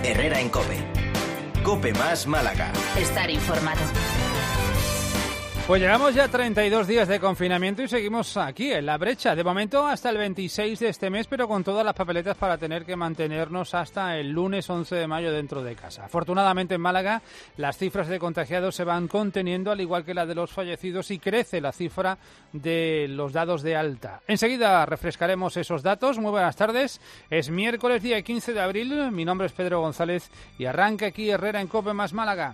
Herrera en COPE. COPE más Málaga. Estar informado. Pues llegamos ya a 32 días de confinamiento y seguimos aquí, en la brecha. De momento hasta el 26 de este mes, pero con todas las papeletas para tener que mantenernos hasta el lunes 11 de mayo dentro de casa. Afortunadamente en Málaga las cifras de contagiados se van conteniendo, al igual que la de los fallecidos, y crece la cifra de los dados de alta. Enseguida refrescaremos esos datos. Muy buenas tardes. Es miércoles, día 15 de abril. Mi nombre es Pedro González y arranca aquí Herrera en COPE más Málaga.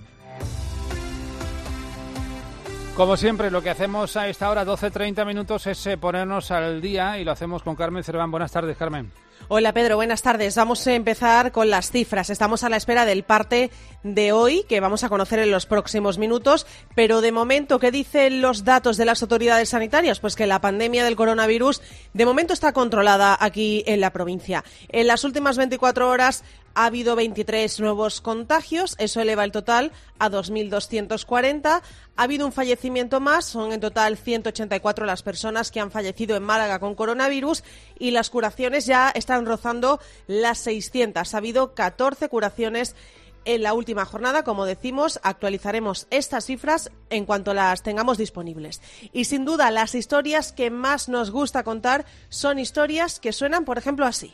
Como siempre, lo que hacemos a esta hora, 12:30 minutos, es ponernos al día, y lo hacemos con Carmen Cerván. Buenas tardes, Carmen. Hola, Pedro, buenas tardes. Vamos a empezar con las cifras. Estamos a la espera del parte de hoy, que vamos a conocer en los próximos minutos, pero de momento, ¿qué dicen los datos de las autoridades sanitarias? Pues que la pandemia del coronavirus de momento está controlada aquí en la provincia. En las últimas 24 horas ha habido 23 nuevos contagios, eso eleva el total a 2.240. Ha habido un fallecimiento más, son en total 184 las personas que han fallecido en Málaga con coronavirus, y las curaciones ya están rozando las 600. Ha habido 14 curaciones en la última jornada. Como decimos, actualizaremos estas cifras en cuanto las tengamos disponibles. Y sin duda, las historias que más nos gusta contar son historias que suenan, por ejemplo, así.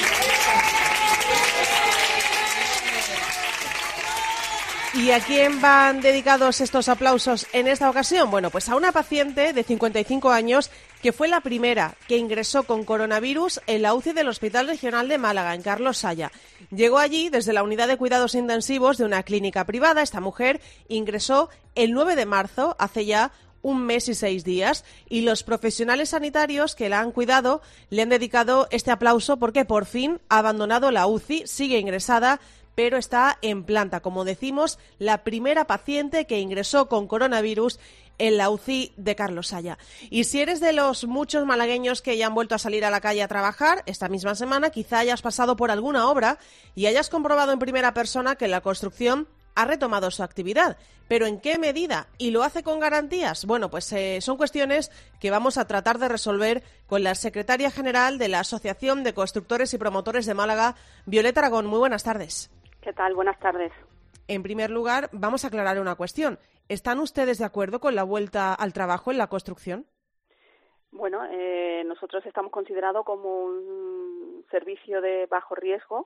¿Y a quién van dedicados estos aplausos en esta ocasión? Bueno, pues a una paciente de 55 años que fue la primera que ingresó con coronavirus en la UCI del Hospital Regional de Málaga, en Carlos Saya. Llegó allí desde la unidad de cuidados intensivos de una clínica privada. Esta mujer ingresó el 9 de marzo, hace ya un mes y 6 días, y los profesionales sanitarios que la han cuidado le han dedicado este aplauso porque por fin ha abandonado la UCI, sigue ingresada, pero está en planta. Como decimos, la primera paciente que ingresó con coronavirus en la UCI de Carlos Saya. Y si eres de los muchos malagueños que ya han vuelto a salir a la calle a trabajar esta misma semana, quizá hayas pasado por alguna obra y hayas comprobado en primera persona que la construcción ha retomado su actividad. ¿Pero en qué medida? ¿Y lo hace con garantías? Bueno, pues son cuestiones que vamos a tratar de resolver con la secretaria general de la Asociación de Constructores y Promotores de Málaga, Violeta Aragón. Muy buenas tardes. ¿Qué tal? Buenas tardes. En primer lugar, vamos a aclarar una cuestión. ¿Están ustedes de acuerdo con la vuelta al trabajo en la construcción? Bueno, nosotros estamos considerados como un servicio de bajo riesgo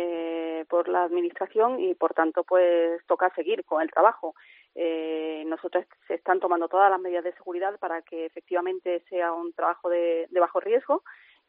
por la Administración y, por tanto, pues toca seguir con el trabajo. Nosotros se están tomando todas las medidas de seguridad para que efectivamente sea un trabajo de bajo riesgo.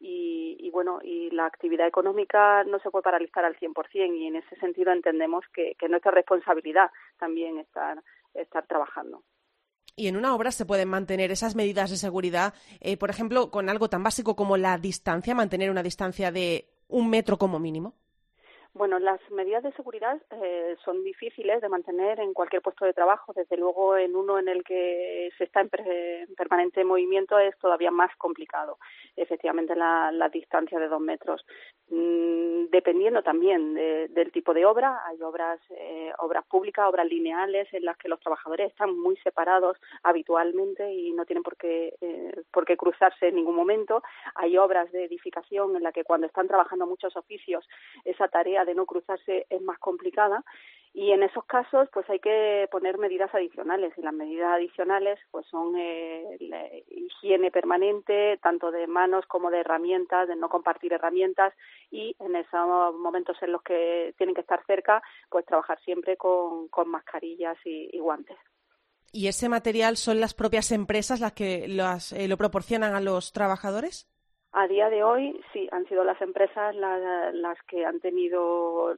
Y bueno, y la actividad económica no se puede paralizar al 100%, y en ese sentido entendemos que es nuestra responsabilidad también estar trabajando. Y en una obra se pueden mantener esas medidas de seguridad, por ejemplo, con algo tan básico como la distancia, mantener una distancia de 1 metro como mínimo. Bueno, las medidas de seguridad son difíciles de mantener en cualquier puesto de trabajo. Desde luego, en uno en el que se está en permanente movimiento es todavía más complicado. Efectivamente, la distancia de 2 metros. Dependiendo también del tipo de obra, hay obras públicas, obras lineales, en las que los trabajadores están muy separados habitualmente y no tienen por qué cruzarse en ningún momento. Hay obras de edificación en las que, cuando están trabajando muchos oficios, esa tarea de no cruzarse es más complicada, y en esos casos pues hay que poner medidas adicionales, y las medidas adicionales pues son la higiene permanente, tanto de manos como de herramientas, de no compartir herramientas, y en esos momentos en los que tienen que estar cerca, pues trabajar siempre con mascarillas y guantes. ¿Y ese material son las propias empresas las que lo proporcionan a los trabajadores? A día de hoy, sí, han sido las empresas las que han tenido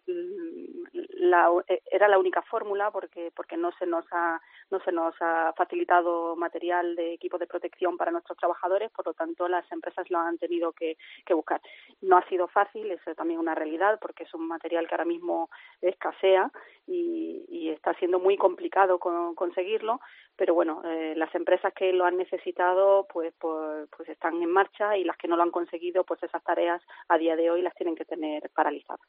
era la única fórmula, porque no se nos ha facilitado material de equipo de protección para nuestros trabajadores, por lo tanto las empresas lo han tenido que buscar. No ha sido fácil, eso es también una realidad, porque es un material que ahora mismo escasea y está siendo muy complicado conseguirlo, pero bueno, las empresas que lo han necesitado pues están en marcha, y las que no lo han conseguido, pues esas tareas a día de hoy las tienen que tener paralizadas.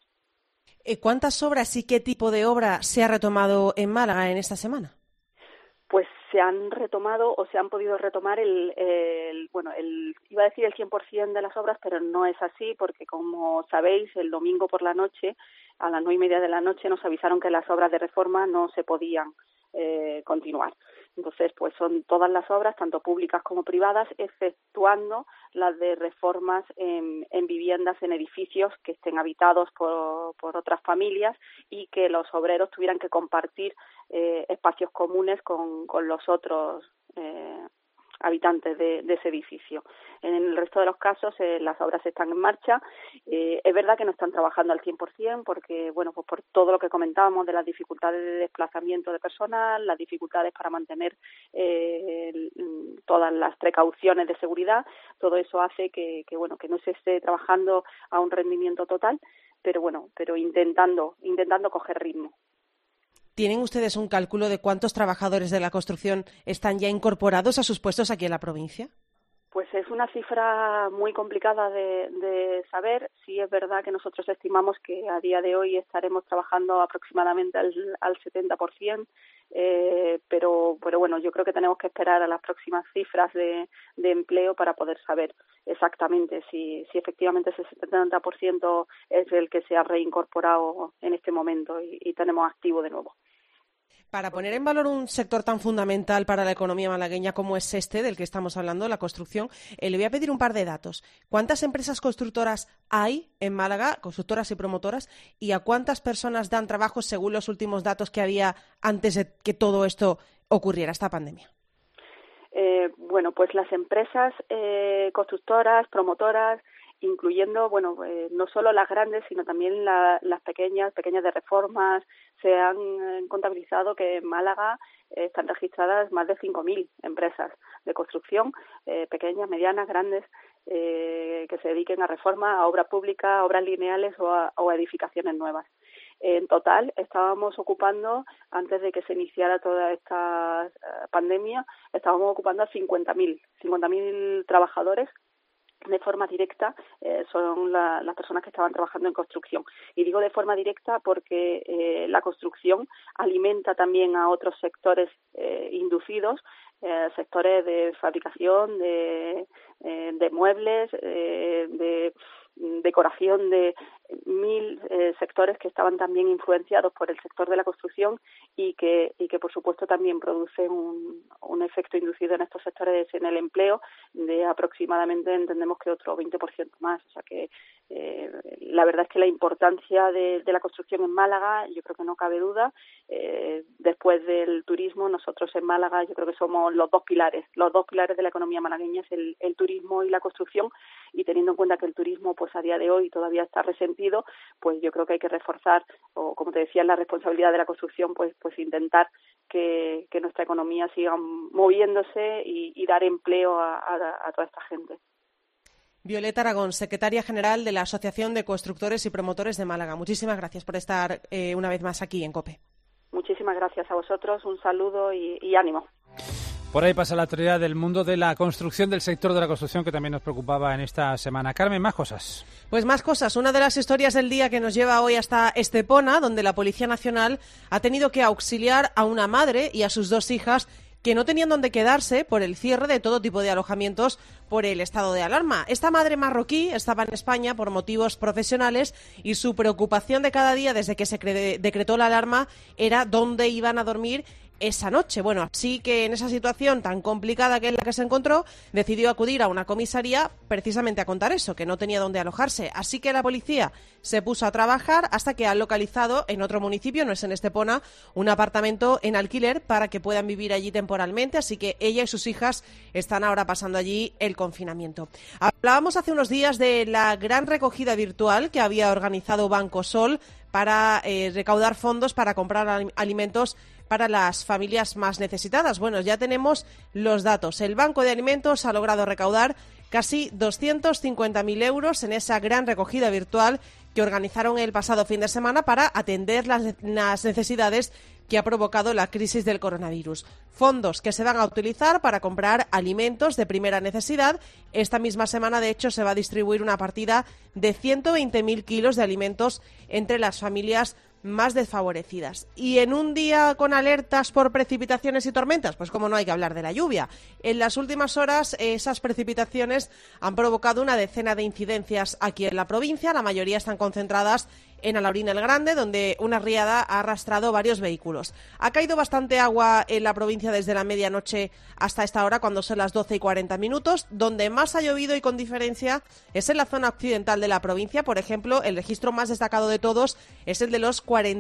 ¿Cuántas obras y qué tipo de obra se ha retomado en Málaga en esta semana? Pues se han retomado o se han podido retomar iba a decir el 100% de las obras, pero no es así, porque como sabéis, el domingo por la noche, a las 9:30 de la noche, nos avisaron que las obras de reforma no se podían continuar. Entonces, pues son todas las obras, tanto públicas como privadas, exceptuando las de reformas en viviendas, en edificios que estén habitados por otras familias y que los obreros tuvieran que compartir espacios comunes con los otros habitantes de ese edificio. En el resto de los casos las obras están en marcha. Es verdad que no están trabajando al 100% porque, bueno, pues por todo lo que comentábamos de las dificultades de desplazamiento de personal, las dificultades para mantener todas las precauciones de seguridad, todo eso hace que no se esté trabajando a un rendimiento total, pero intentando coger ritmo. ¿Tienen ustedes un cálculo de cuántos trabajadores de la construcción están ya incorporados a sus puestos aquí en la provincia? Pues es una cifra muy complicada de saber. Sí es verdad que nosotros estimamos que a día de hoy estaremos trabajando aproximadamente al 70%, pero bueno, yo creo que tenemos que esperar a las próximas cifras de empleo para poder saber exactamente si efectivamente ese 70% es el que se ha reincorporado en este momento y tenemos activo de nuevo. Para poner en valor un sector tan fundamental para la economía malagueña como es este del que estamos hablando, la construcción, le voy a pedir un par de datos. ¿Cuántas empresas constructoras hay en Málaga, constructoras y promotoras, y a cuántas personas dan trabajo según los últimos datos que había antes de que todo esto ocurriera, esta pandemia? Pues las empresas constructoras, promotoras, incluyendo, no solo las grandes, sino también las pequeñas de reformas, se han contabilizado que en Málaga están registradas más de 5.000 empresas de construcción, pequeñas, medianas, grandes, que se dediquen a reforma, a obra pública, a obras lineales o a edificaciones nuevas. En total, estábamos ocupando, antes de que se iniciara toda esta pandemia, estábamos ocupando a 50.000 trabajadores. De forma directa son las personas que estaban trabajando en construcción. Y digo de forma directa porque la construcción alimenta también a otros sectores inducidos, sectores de fabricación, de muebles, de decoración, de 1.000 sectores que estaban también influenciados por el sector de la construcción y que por supuesto también producen un efecto inducido en estos sectores en el empleo de aproximadamente, entendemos que otro 20% más. O sea que la verdad es que la importancia de la construcción en Málaga, yo creo que no cabe duda. Después del turismo, nosotros en Málaga yo creo que somos los dos pilares de la economía malagueña, es el turismo y la construcción, y teniendo en cuenta que el turismo pues a día de hoy todavía está resentido, pues yo creo que hay que reforzar, o como te decía, la responsabilidad de la construcción, pues intentar que nuestra economía siga moviéndose y dar empleo a toda esta gente. Violeta Aragón, secretaria general de la Asociación de Constructores y Promotores de Málaga. Muchísimas gracias por estar una vez más aquí en COPE. Muchísimas gracias a vosotros, un saludo y ánimo. Por ahí pasa la actualidad del mundo de la construcción, del sector de la construcción, que también nos preocupaba en esta semana. Carmen, más cosas. Pues más cosas. Una de las historias del día que nos lleva hoy hasta Estepona, donde la Policía Nacional ha tenido que auxiliar a una madre y a sus 2 hijas que no tenían dónde quedarse por el cierre de todo tipo de alojamientos por el estado de alarma. Esta madre marroquí estaba en España por motivos profesionales y su preocupación de cada día desde que se decretó la alarma era dónde iban a dormir esa noche. Bueno, así que en esa situación tan complicada que es la que se encontró, decidió acudir a una comisaría precisamente a contar eso, que no tenía dónde alojarse. Así que la policía se puso a trabajar hasta que han localizado en otro municipio, no es en Estepona, un apartamento en alquiler para que puedan vivir allí temporalmente. Así que ella y sus hijas están ahora pasando allí el confinamiento. Hablábamos hace unos días de la gran recogida virtual que había organizado Banco Sol para recaudar fondos para comprar alimentos para las familias más necesitadas. Bueno, ya tenemos los datos. El Banco de Alimentos ha logrado recaudar casi 250.000 euros en esa gran recogida virtual que organizaron el pasado fin de semana para atender las necesidades que ha provocado la crisis del coronavirus. Fondos que se van a utilizar para comprar alimentos de primera necesidad. Esta misma semana, de hecho, se va a distribuir una partida de 120.000 kilos de alimentos entre las familias más desfavorecidas. Y en un día con alertas por precipitaciones y tormentas, pues como no hay que hablar de la lluvia. En las últimas horas esas precipitaciones han provocado una decena de incidencias aquí en la provincia. La mayoría están concentradas en Alhaurín el Grande, donde una riada ha arrastrado varios vehículos. Ha caído bastante agua en la provincia desde la medianoche hasta esta hora, cuando son las 12:40. Donde más ha llovido y con diferencia es en la zona occidental de la provincia. Por ejemplo, el registro más destacado de todos es el de los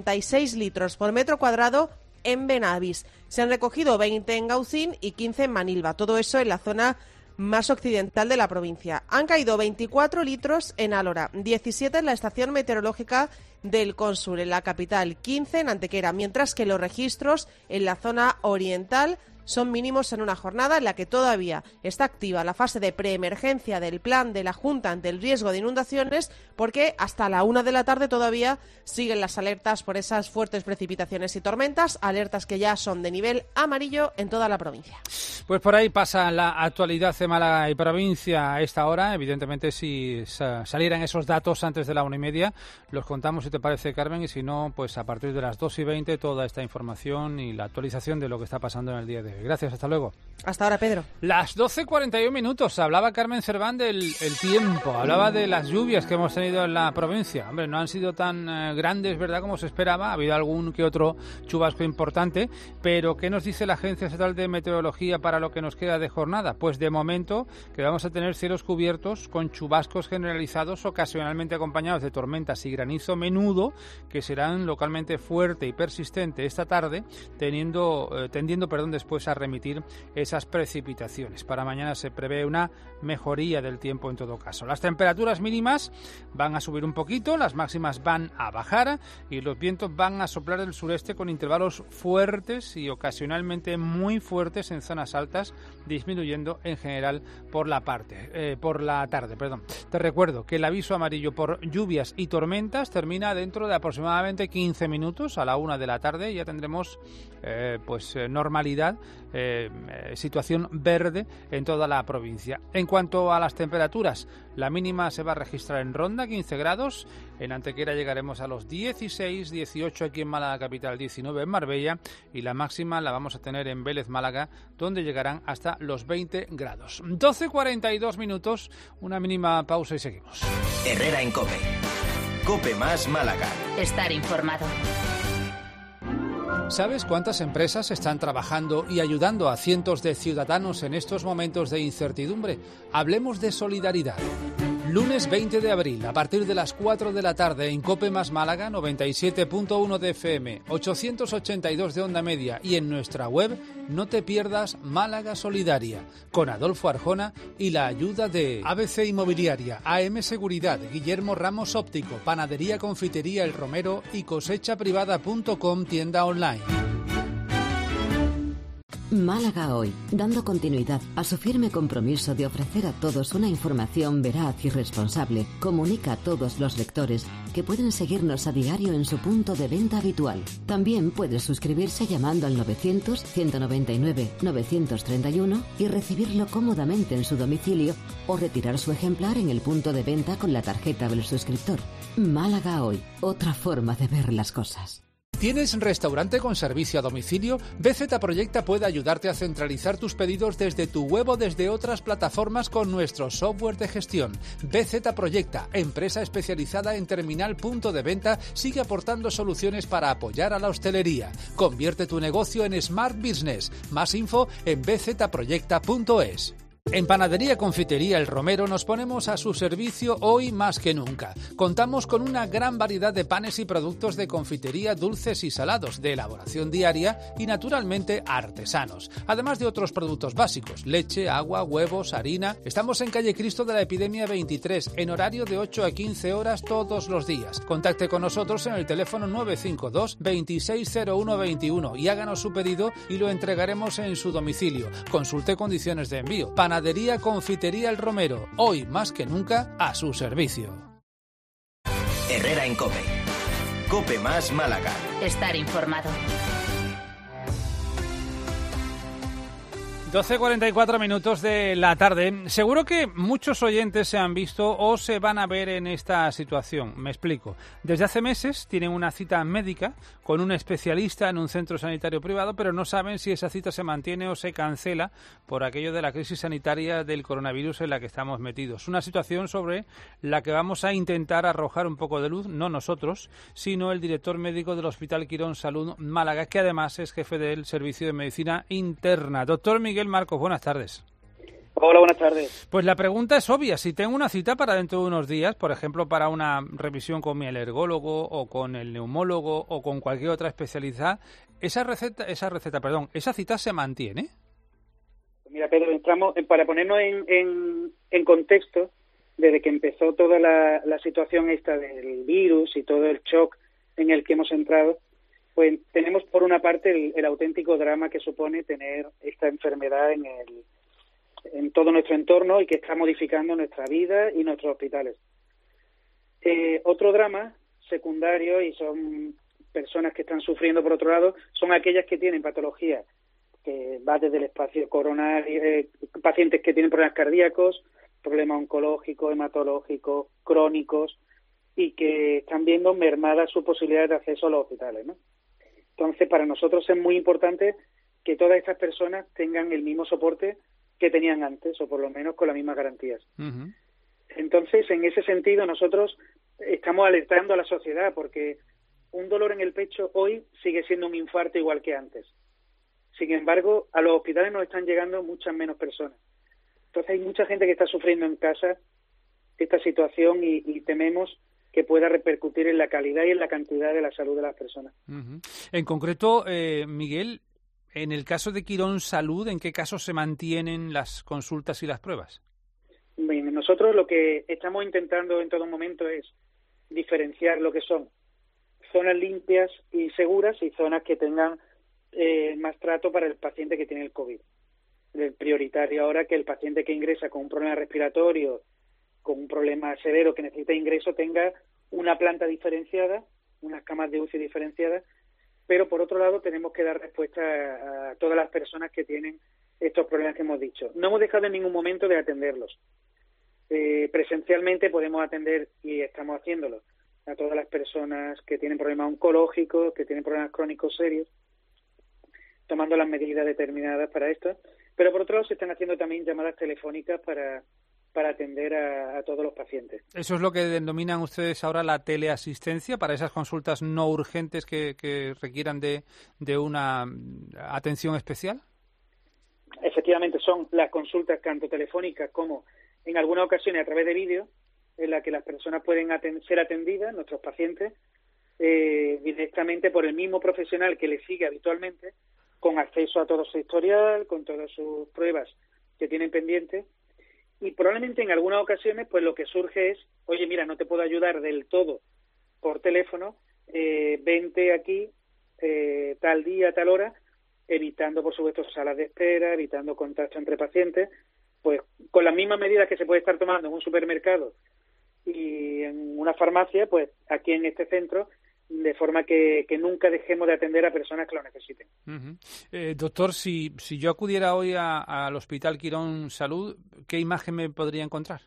46 litros por metro cuadrado en Benavís. Se han recogido 20 en Gaucín y 15 en Manilva. Todo eso en la zona más occidental de la provincia. Han caído 24 litros en Álora, 17 en la estación meteorológica del Cónsul, en la capital, 15 en Antequera, mientras que los registros en la zona oriental son mínimos en una jornada en la que todavía está activa la fase de preemergencia del plan de la Junta ante el riesgo de inundaciones, porque hasta la 1 de la tarde todavía siguen las alertas por esas fuertes precipitaciones y tormentas, alertas que ya son de nivel amarillo en toda la provincia. Pues por ahí pasa la actualidad de Málaga y provincia a esta hora. Evidentemente, si salieran esos datos antes de la 1:30, los contamos, si te parece, Carmen, y si no, pues a partir de las 2:20 toda esta información y la actualización de lo que está pasando en el día de hoy. Gracias, hasta luego. Hasta ahora, Pedro. Las 12:41. Hablaba Carmen Cerván del tiempo, hablaba de las lluvias que hemos tenido en la provincia. Hombre, no han sido tan grandes, ¿verdad?, como se esperaba. Ha habido algún que otro chubasco importante, pero ¿qué nos dice la Agencia Estatal de Meteorología para lo que nos queda de jornada? Pues de momento que vamos a tener cielos cubiertos con chubascos generalizados, ocasionalmente acompañados de tormentas y granizo menudo, que serán localmente fuerte y persistente esta tarde, tendiendo después a remitir esas precipitaciones. Para mañana se prevé una mejoría del tiempo en todo caso. Las temperaturas mínimas van a subir un poquito, las máximas van a bajar y los vientos van a soplar del sureste con intervalos fuertes y ocasionalmente muy fuertes en zonas altas, disminuyendo en general por la tarde. Te recuerdo que el aviso amarillo por lluvias y tormentas termina dentro de aproximadamente 15 minutos, a la 1 de la tarde. Ya tendremos normalidad, situación verde en toda la provincia. En cuanto a las temperaturas, la mínima se va a registrar en Ronda, 15 grados. En Antequera llegaremos a los 16, 18 aquí en Málaga capital, 19 en Marbella, y la máxima la vamos a tener en Vélez, Málaga, donde llegarán hasta los 20 grados. 12:42, una mínima pausa y seguimos. Herrera en COPE. COPE más Málaga. Estar informado. ¿Sabes cuántas empresas están trabajando y ayudando a cientos de ciudadanos en estos momentos de incertidumbre? Hablemos de solidaridad. Lunes 20 de abril, a partir de las 4 de la tarde, en COPE más Málaga, 97.1 de FM, 882 de onda media y en nuestra web, no te pierdas Málaga Solidaria, con Adolfo Arjona y la ayuda de ABC Inmobiliaria, AM Seguridad, Guillermo Ramos Óptico, Panadería Confitería El Romero y cosechaprivada.com, tienda online. Málaga Hoy, dando continuidad a su firme compromiso de ofrecer a todos una información veraz y responsable, comunica a todos los lectores que pueden seguirnos a diario en su punto de venta habitual. También puede suscribirse llamando al 900-199-931 y recibirlo cómodamente en su domicilio o retirar su ejemplar en el punto de venta con la tarjeta del suscriptor. Málaga Hoy, otra forma de ver las cosas. ¿Tienes restaurante con servicio a domicilio? BZ Proyecta puede ayudarte a centralizar tus pedidos desde tu web o desde otras plataformas con nuestro software de gestión. BZ Proyecta, empresa especializada en terminal punto de venta, sigue aportando soluciones para apoyar a la hostelería. Convierte tu negocio en Smart Business. Más info en bzproyecta.es. En Panadería Confitería El Romero nos ponemos a su servicio hoy más que nunca. Contamos con una gran variedad de panes y productos de confitería, dulces y salados, de elaboración diaria y naturalmente artesanos. Además de otros productos básicos, leche, agua, huevos, harina. Estamos en calle Cristo de la Epidemia 23, en horario de 8 a 15 horas todos los días. Contacte con nosotros en el teléfono 952 260121 y háganos su pedido y lo entregaremos en su domicilio. Consulte condiciones de envío. Panadería Confitería El Romero, hoy más que nunca a su servicio. Herrera en COPE. COPE más Málaga. Estar informado. 12:44 minutos de la tarde. Seguro que muchos oyentes se han visto o se van a ver en esta situación. Me explico. Desde hace meses tienen una cita médica con un especialista en un centro sanitario privado, pero no saben si esa cita se mantiene o se cancela por aquello de la crisis sanitaria del coronavirus en la que estamos metidos. Una situación sobre la que vamos a intentar arrojar un poco de luz, no nosotros, sino el director médico del Hospital Quirón Salud Málaga, que además es jefe del Servicio de Medicina Interna. Doctor Miguel Marcos, buenas tardes. Hola, buenas tardes. Pues la pregunta es obvia. Si tengo una cita para dentro de unos días, por ejemplo, para una revisión con mi alergólogo o con el neumólogo o con cualquier otra especialidad, esa cita se mantiene. Mira, Pedro, entramos para ponernos en contexto, desde que empezó toda la situación esta del virus y todo el shock en el que hemos entrado, pues tenemos por una parte el auténtico drama que supone tener esta enfermedad en todo nuestro entorno y que está modificando nuestra vida y nuestros hospitales. Otro drama secundario, y son personas que están sufriendo por otro lado, son aquellas que tienen patologías que va desde el espacio coronario, pacientes que tienen problemas cardíacos, problemas oncológicos, hematológicos, crónicos, y que están viendo mermadas sus posibilidades de acceso a los hospitales, ¿no? Entonces, para nosotros es muy importante que todas estas personas tengan el mismo soporte que tenían antes, o por lo menos con las mismas garantías. Uh-huh. Entonces, en ese sentido, nosotros estamos alertando a la sociedad, porque un dolor en el pecho hoy sigue siendo un infarto igual que antes. Sin embargo, a los hospitales nos están llegando muchas menos personas. Entonces, hay mucha gente que está sufriendo en casa esta situación y tememos que pueda repercutir en la calidad y en la cantidad de la salud de las personas. Uh-huh. En concreto, Miguel, en el caso de Quirón Salud, ¿en qué casos se mantienen las consultas y las pruebas? Bien, nosotros lo que estamos intentando en todo momento es diferenciar lo que son zonas limpias y seguras y zonas que tengan más trato para el paciente que tiene el COVID. Es prioritario ahora que el paciente que ingresa con un problema respiratorio, con un problema severo que necesita ingreso, tenga una planta diferenciada, unas camas de UCI diferenciadas, pero por otro lado tenemos que dar respuesta a todas las personas que tienen estos problemas que hemos dicho. No hemos dejado en ningún momento de atenderlos. Presencialmente podemos atender, y estamos haciéndolo, a todas las personas que tienen problemas oncológicos, que tienen problemas crónicos serios, tomando las medidas determinadas para esto, pero por otro lado se están haciendo también llamadas telefónicas para atender a todos los pacientes. ¿Eso es lo que denominan ustedes ahora la teleasistencia para esas consultas no urgentes que requieran de una atención especial? Efectivamente, son las consultas tanto telefónicas como en algunas ocasiones a través de vídeo, en la que las personas pueden ser atendidas, nuestros pacientes, directamente por el mismo profesional que les sigue habitualmente, con acceso a todo su historial, con todas sus pruebas que tienen pendientes. Y probablemente en algunas ocasiones pues lo que surge es, oye, mira, no te puedo ayudar del todo por teléfono, vente aquí tal día, tal hora, evitando por supuesto salas de espera, evitando contacto entre pacientes, pues con las mismas medidas que se puede estar tomando en un supermercado y en una farmacia, pues aquí en este centro, de forma que nunca dejemos de atender a personas que lo necesiten. Uh-huh. Doctor, si yo acudiera hoy al Hospital Quirón Salud, ¿qué imagen me podría encontrar?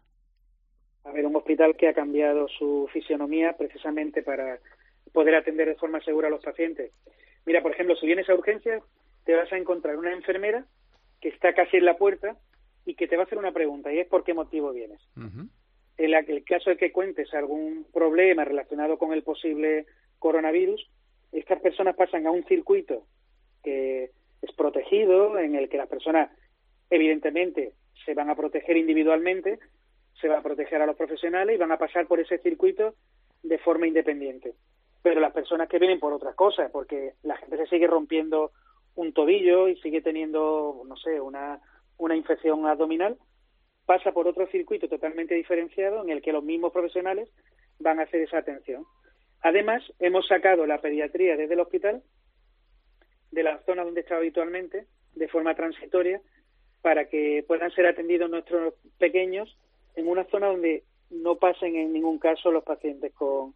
A ver, un hospital que ha cambiado su fisionomía precisamente para poder atender de forma segura a los pacientes. Mira, por ejemplo, si vienes a urgencias, te vas a encontrar una enfermera que está casi en la puerta y que te va a hacer una pregunta, y es ¿por qué motivo vienes? Uh-huh. En el caso de que cuentes algún problema relacionado con el posible coronavirus, estas personas pasan a un circuito que es protegido, en el que las personas evidentemente se van a proteger individualmente, se va a proteger a los profesionales y van a pasar por ese circuito de forma independiente. Pero las personas que vienen por otras cosas, porque la gente se sigue rompiendo un tobillo y sigue teniendo, no sé, una infección abdominal, pasa por otro circuito totalmente diferenciado en el que los mismos profesionales van a hacer esa atención. Además, hemos sacado la pediatría desde el hospital, de la zona donde está habitualmente, de forma transitoria, para que puedan ser atendidos nuestros pequeños en una zona donde no pasen en ningún caso los pacientes con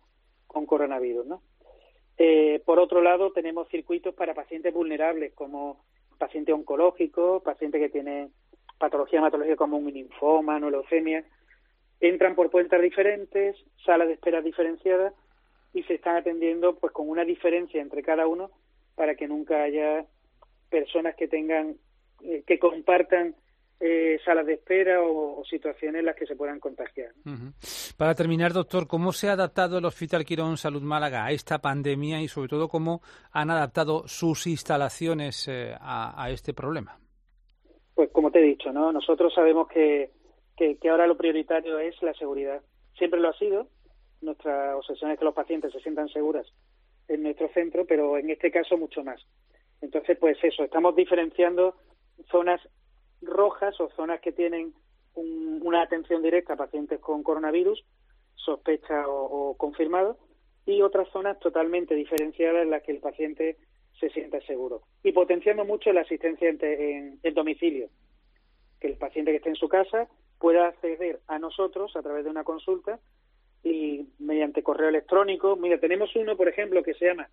coronavirus, ¿no? Por otro lado, tenemos circuitos para pacientes vulnerables, como pacientes oncológicos, pacientes que tienen patología hematológica como un linfoma, una leucemia, entran por puertas diferentes, salas de espera diferenciadas y se están atendiendo pues con una diferencia entre cada uno para que nunca haya personas que tengan que compartan salas de espera o situaciones en las que se puedan contagiar. Uh-huh. Para terminar, doctor, ¿cómo se ha adaptado el Hospital Quirón Salud Málaga a esta pandemia y sobre todo cómo han adaptado sus instalaciones a este problema? Pues como te he dicho, ¿no? Nosotros sabemos que ahora lo prioritario es la seguridad. Siempre lo ha sido. Nuestra obsesión es que los pacientes se sientan seguras en nuestro centro, pero en este caso mucho más. Entonces, pues eso, estamos diferenciando zonas rojas o zonas que tienen una atención directa a pacientes con coronavirus, sospecha o confirmado, y otras zonas totalmente diferenciadas en las que el paciente se sienta seguro. Y potenciando mucho la asistencia en domicilio, que el paciente que esté en su casa pueda acceder a nosotros a través de una consulta y mediante correo electrónico. Mira, tenemos uno, por ejemplo, que se llama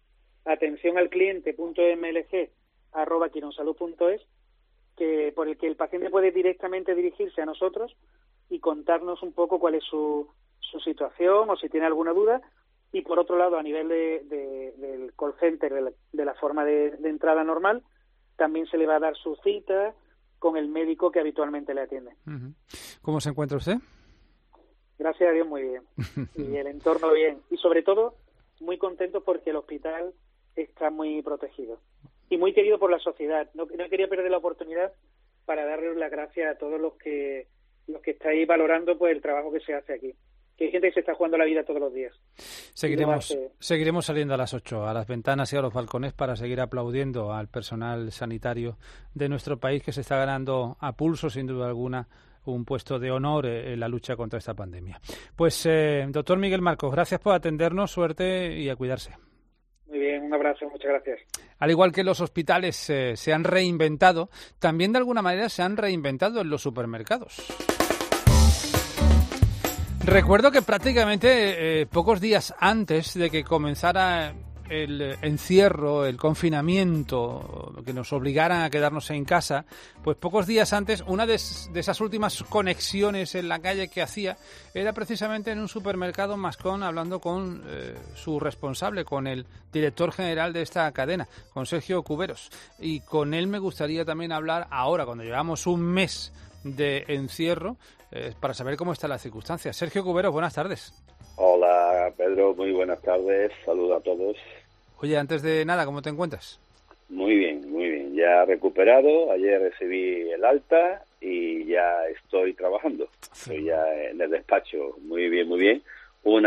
atencionalcliente.mlg@quironsalud.es, que por el que el paciente puede directamente dirigirse a nosotros y contarnos un poco cuál es su situación o si tiene alguna duda. Y por otro lado, a nivel del call center, de la forma de entrada normal, también se le va a dar su cita con el médico que habitualmente le atiende. Uh-huh. ¿Cómo se encuentra usted? Gracias a Dios, muy bien. Y el entorno bien. Y sobre todo, muy contento porque el hospital está muy protegido y muy querido por la sociedad. No quería perder la oportunidad para darles las gracias a todos los que estáis valorando pues el trabajo que se hace aquí. Que hay gente que se está jugando la vida todos los días. Seguiremos saliendo a las 8 a las ventanas y a los balcones para seguir aplaudiendo al personal sanitario de nuestro país que se está ganando a pulso, sin duda alguna, un puesto de honor en la lucha contra esta pandemia. Pues, doctor Miguel Marcos, gracias por atendernos, suerte y a cuidarse. Muy bien, un abrazo, muchas gracias. Al igual que los hospitales se han reinventado, también de alguna manera se han reinventado en los supermercados. Recuerdo que prácticamente pocos días antes de que comenzara el encierro, el confinamiento, que nos obligaran a quedarnos en casa, pues pocos días antes, una de esas últimas conexiones en la calle que hacía era precisamente en un supermercado Mascón, hablando con su responsable, con el director general de esta cadena, con Sergio Cuberos. Y con él me gustaría también hablar ahora, cuando llevamos un mes de encierro, para saber cómo están las circunstancias. Sergio Cuberos, buenas tardes. Hola, Pedro, muy buenas tardes. Saludos a todos. Oye, antes de nada, ¿cómo te encuentras? Muy bien, muy bien. Ya recuperado. Ayer recibí el alta y ya estoy trabajando. Sí. Estoy ya en el despacho. Muy bien, muy bien. Un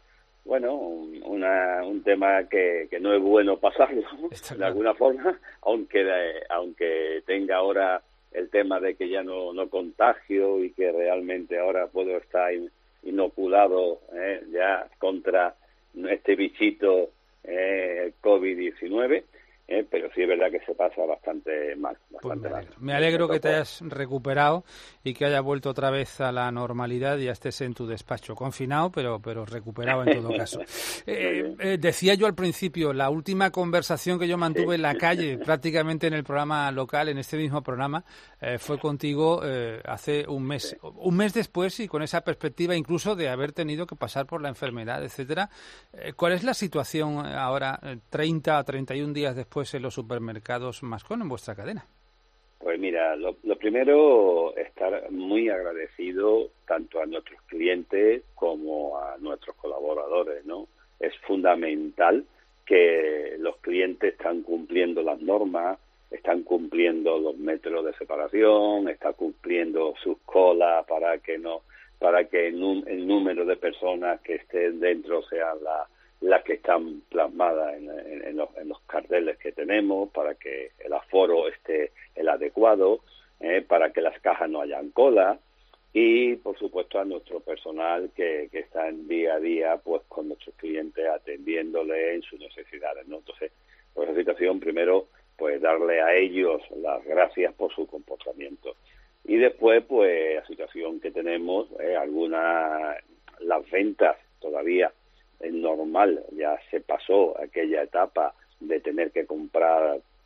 tema que no es bueno pasarlo, de alguna forma, aunque tenga ahora el tema de que ya no contagio y que realmente ahora puedo estar inoculado ya contra este bichito COVID-19, pero sí es verdad que se pasa bastante mal. Me alegro que te hayas recuperado y que hayas vuelto otra vez a la normalidad y ya estés en tu despacho, confinado, pero recuperado en todo caso. Decía yo al principio, la última conversación que yo mantuve en la calle, prácticamente en el programa local, en este mismo programa, fue contigo hace un mes. Sí. Un mes después y con esa perspectiva incluso de haber tenido que pasar por la enfermedad, etcétera. ¿Cuál es la situación ahora, 30 a 31 días después en los supermercados Mascón en vuestra cadena? Pues mira, lo primero, estar muy agradecido tanto a nuestros clientes como a nuestros colaboradores, ¿no? Es fundamental que los clientes están cumpliendo las normas, están cumpliendo los metros de separación, están cumpliendo sus colas para que el número de personas que estén dentro sean las que están plasmadas en los carteles que tenemos, para que el aforo esté el adecuado, para que las cajas no hayan cola, y por supuesto a nuestro personal que está en día a día pues con nuestros clientes atendiéndole en sus necesidades, ¿no? Entonces, por esa situación, primero pues darle a ellos las gracias por su comportamiento, y después pues la situación que tenemos, las ventas todavía es normal, ya se pasó aquella etapa de tener que comprar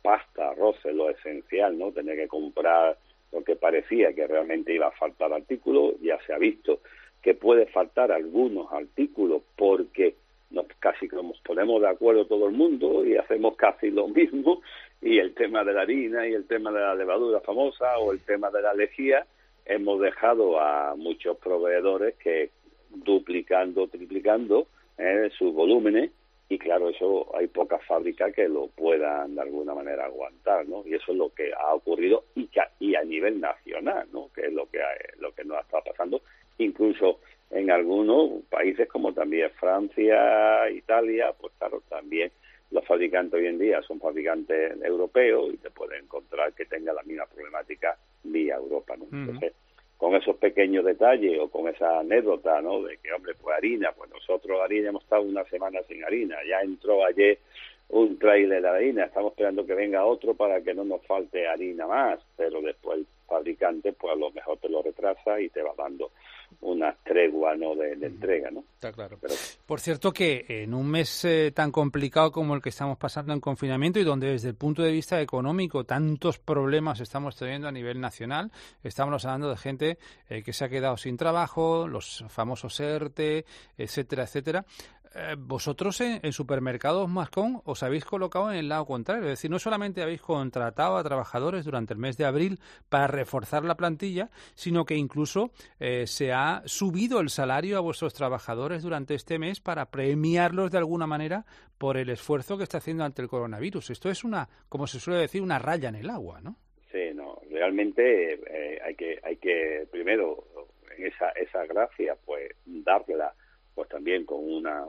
pasta, arroces, lo esencial, ¿no? Tener que comprar lo que parecía que realmente iba a faltar artículos. Ya se ha visto que puede faltar algunos artículos porque casi que nos ponemos de acuerdo todo el mundo y hacemos casi lo mismo, y el tema de la harina y el tema de la levadura famosa o el tema de la lejía, hemos dejado a muchos proveedores que duplicando, triplicando sus volúmenes, y claro, eso hay pocas fábricas que lo puedan de alguna manera aguantar, ¿no? Y eso es lo que ha ocurrido y a nivel nacional, ¿no? Que es lo que nos está pasando, incluso en algunos países como también Francia, Italia, pues claro, también los fabricantes hoy en día son fabricantes europeos y te pueden encontrar que tenga la misma problemática vía Europa, ¿no? Entonces, con esos pequeños detalles o con esa anécdota, ¿no? De que, hombre, pues harina, pues nosotros harina hemos estado una semana sin harina, ya entró ayer un tráiler de harina, estamos esperando que venga otro para que no nos falte harina más, pero después el fabricante, pues a lo mejor te lo retrasa y te va dando una tregua, ¿no? de entrega, ¿no? Está claro. Pero... Por cierto que en un mes tan complicado como el que estamos pasando en confinamiento y donde desde el punto de vista económico tantos problemas estamos teniendo a nivel nacional, estamos hablando de gente que se ha quedado sin trabajo, los famosos ERTE, etcétera, etcétera. Vosotros en Supermercados Mascón os habéis colocado en el lado contrario, es decir, no solamente habéis contratado a trabajadores durante el mes de abril para reforzar la plantilla, sino que incluso se ha subido el salario a vuestros trabajadores durante este mes para premiarlos de alguna manera por el esfuerzo que está haciendo ante el coronavirus. Esto es como se suele decir, una raya en el agua, ¿no? Sí, no, realmente hay que primero en esa gracia pues darla pues también con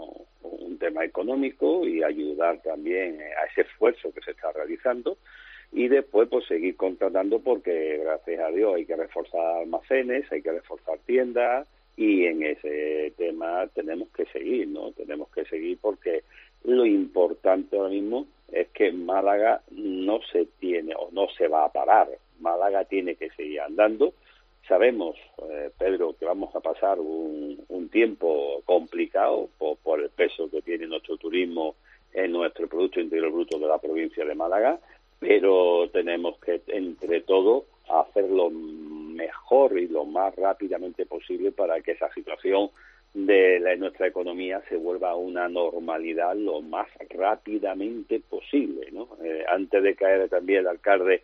un tema económico y ayudar también a ese esfuerzo que se está realizando, y después pues seguir contratando porque gracias a Dios hay que reforzar almacenes, hay que reforzar tiendas, y en ese tema tenemos que seguir, ¿no? Tenemos que seguir porque lo importante ahora mismo es que Málaga no se va a parar. Málaga tiene que seguir andando. Sabemos, Pedro, que vamos a pasar un tiempo complicado por el peso que tiene nuestro turismo en nuestro Producto Interior Bruto de la provincia de Málaga, pero tenemos que, entre todos, hacer lo mejor y lo más rápidamente posible para que esa situación de nuestra economía se vuelva a una normalidad lo más rápidamente posible, ¿no? Antes de caer también el alcalde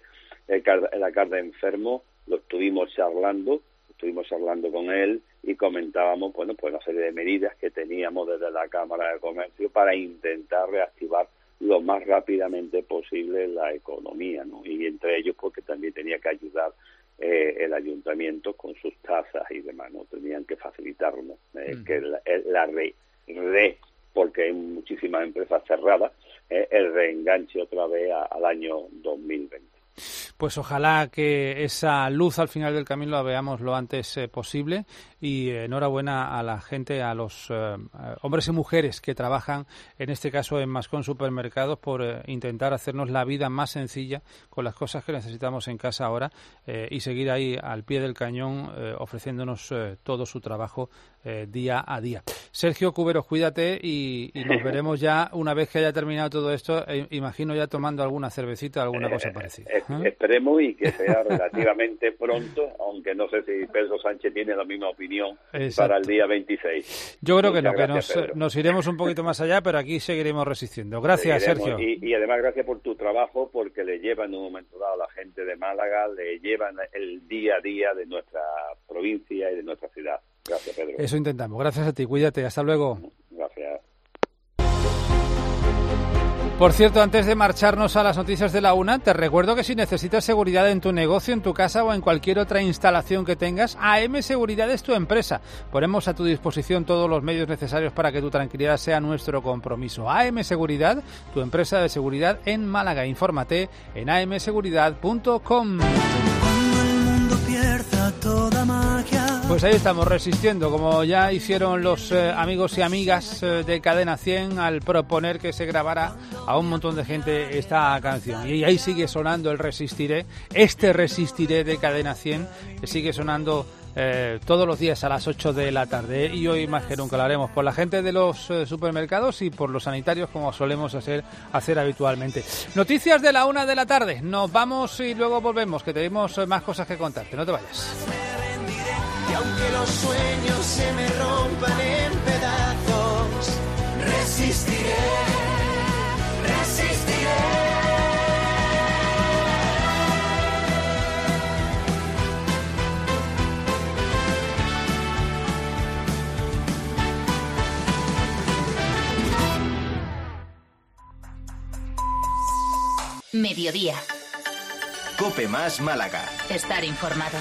enfermo, lo estuvimos charlando con él y comentábamos, bueno, pues una serie de medidas que teníamos desde la Cámara de Comercio para intentar reactivar lo más rápidamente posible la economía, ¿no? Y entre ellos porque también tenía que ayudar el ayuntamiento con sus tasas y demás, ¿no? Tenían que facilitarnos que porque hay muchísimas empresas cerradas, el reenganche otra vez al año 2020. Pues ojalá que esa luz al final del camino la veamos lo antes posible, y enhorabuena a la gente, a los hombres y mujeres que trabajan, en este caso en Mascón Supermercados, por intentar hacernos la vida más sencilla con las cosas que necesitamos en casa ahora, y seguir ahí al pie del cañón ofreciéndonos todo su trabajo día a día. Sergio Cuberos, cuídate y nos veremos ya una vez que haya terminado todo esto, imagino ya tomando alguna cervecita o alguna cosa parecida. Esperemos y que sea relativamente pronto, aunque no sé si Pedro Sánchez tiene la misma opinión. Exacto. Para el día 26. Yo creo que no, que nos iremos un poquito más allá, pero aquí seguiremos resistiendo. Gracias, Sergio. Y además gracias por tu trabajo, porque le llevan en un momento dado a la gente de Málaga, le llevan el día a día de nuestra provincia y de nuestra ciudad. Gracias, Pedro. Eso intentamos. Gracias a ti. Cuídate. Hasta luego. Gracias. Por cierto, antes de marcharnos a las noticias de la una, te recuerdo que si necesitas seguridad en tu negocio, en tu casa o en cualquier otra instalación que tengas, AM Seguridad es tu empresa. Ponemos a tu disposición todos los medios necesarios para que tu tranquilidad sea nuestro compromiso. AM Seguridad, tu empresa de seguridad en Málaga. Infórmate en amseguridad.com. Cuando el mundo pierda toda magia. Pues ahí estamos, resistiendo, como ya hicieron los amigos y amigas de Cadena 100 al proponer que se grabara a un montón de gente esta canción. Y ahí sigue sonando el Resistiré, este Resistiré de Cadena 100, que sigue sonando todos los días a las 8 de la tarde. Y hoy más que nunca lo haremos por la gente de los supermercados y por los sanitarios, como solemos hacer habitualmente. Noticias de la 1 de la tarde. Nos vamos y luego volvemos, que tenemos más cosas que contarte. No te vayas. Y aunque los sueños se me rompan en pedazos, resistiré, resistiré. Mediodía. COPE más Málaga. Estar informado.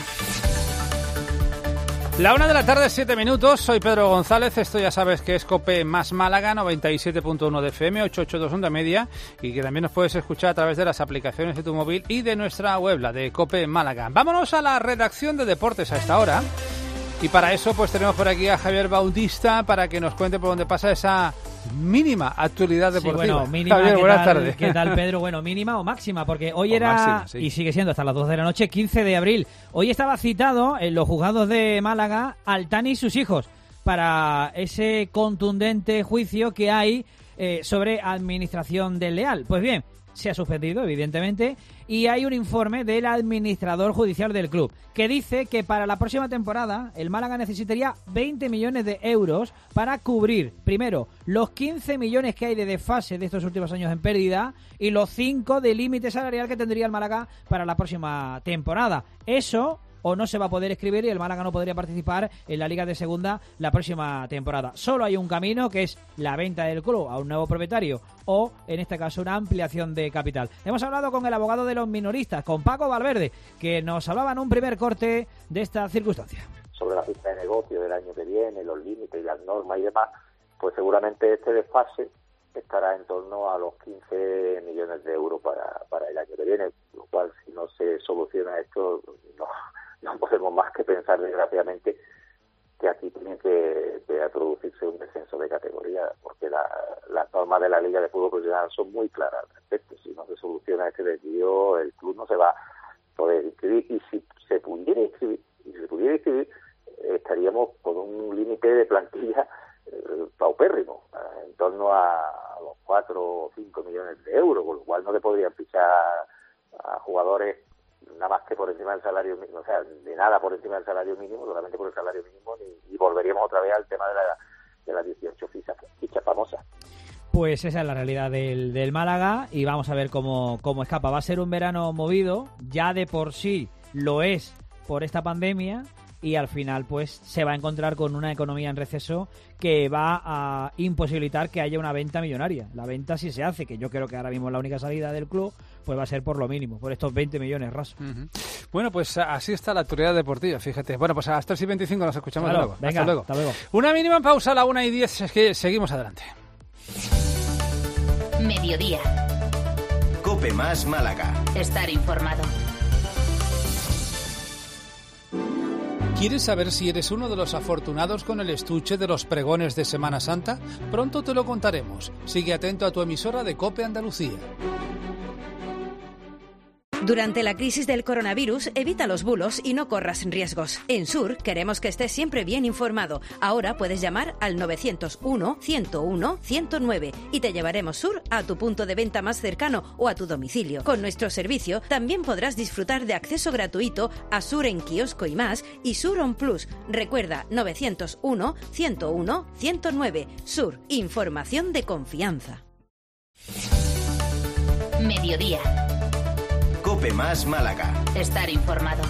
La 1 de la tarde, 7 minutos. Soy Pedro González. Esto ya sabes que es COPE más Málaga, 97.1 de FM, 882 onda media, y que también nos puedes escuchar a través de las aplicaciones de tu móvil y de nuestra web, la de COPE Málaga. Vámonos a la redacción de deportes a esta hora. Y para eso pues tenemos por aquí a Javier Bautista para que nos cuente por dónde pasa esa mínima actualidad deportiva. Sí, bueno, mínima, Javier, buenas tardes. ¿Qué tal, Pedro? Bueno, mínima o máxima, porque hoy o era, máxima, sí. Y sigue siendo hasta las 12 de la noche, 15 de abril. Hoy estaba citado en los juzgados de Málaga Altani y sus hijos para ese contundente juicio que hay sobre administración desleal. Pues bien, se ha suspendido, evidentemente, y hay un informe del administrador judicial del club que dice que para la próxima temporada el Málaga necesitaría 20 millones de euros para cubrir, primero, los 15 millones que hay de desfase de estos últimos años en pérdida y los 5 de límite salarial que tendría el Málaga para la próxima temporada. Eso o no se va a poder escribir y el Málaga no podría participar en la Liga de Segunda la próxima temporada. Solo hay un camino, que es la venta del club a un nuevo propietario o, en este caso, una ampliación de capital. Hemos hablado con el abogado de los minoristas, con Paco Valverde, que nos hablaba en un primer corte de esta circunstancia. Sobre la ficha de negocio del año que viene, los límites y las normas y demás, pues seguramente este desfase estará en torno a los 15 millones de euros para el año que viene, lo cual, si no se soluciona esto, no podemos más que pensar, desgraciadamente, que aquí tiene que producirse un descenso de categoría, porque las normas de la Liga de Fútbol Profesional son muy claras al respecto. Si no se soluciona este desvío, el club no se va a poder inscribir, y si se pudiera inscribir, estaríamos con un límite de plantilla paupérrimo, en torno a los 4 o 5 millones de euros, con lo cual no le podrían fichar a jugadores nada más que por encima del salario mínimo, o sea, de nada por encima del salario mínimo, solamente por el salario mínimo, y volveríamos otra vez al tema de las 18 fichas famosas. Pues esa es la realidad del Málaga y vamos a ver cómo escapa. Va a ser un verano movido, ya de por sí lo es por esta pandemia, y al final pues se va a encontrar con una economía en receso que va a imposibilitar que haya una venta millonaria. La venta, si se hace, que yo creo que ahora mismo es la única salida del club, pues va a ser por lo mínimo, por estos 20 millones rasos. Uh-huh. Bueno, pues así está la actualidad deportiva, fíjate. Bueno, pues a las 3:25 nos escuchamos claro, de nuevo. Venga, hasta luego. Una mínima pausa a la 1:10, es que seguimos adelante. Mediodía. COPE más Málaga. Estar informado. ¿Quieres saber si eres uno de los afortunados con el estuche de los pregones de Semana Santa? Pronto te lo contaremos. Sigue atento a tu emisora de COPE Andalucía. Durante la crisis del coronavirus, evita los bulos y no corras riesgos. En Sur queremos que estés siempre bien informado. Ahora puedes llamar al 901-101-109 y te llevaremos Sur a tu punto de venta más cercano o a tu domicilio. Con nuestro servicio también podrás disfrutar de acceso gratuito a Sur en kiosco y más y Sur On Plus. Recuerda 901-101-109. Sur, información de confianza. Mediodía. COPE más Málaga. Estar informado.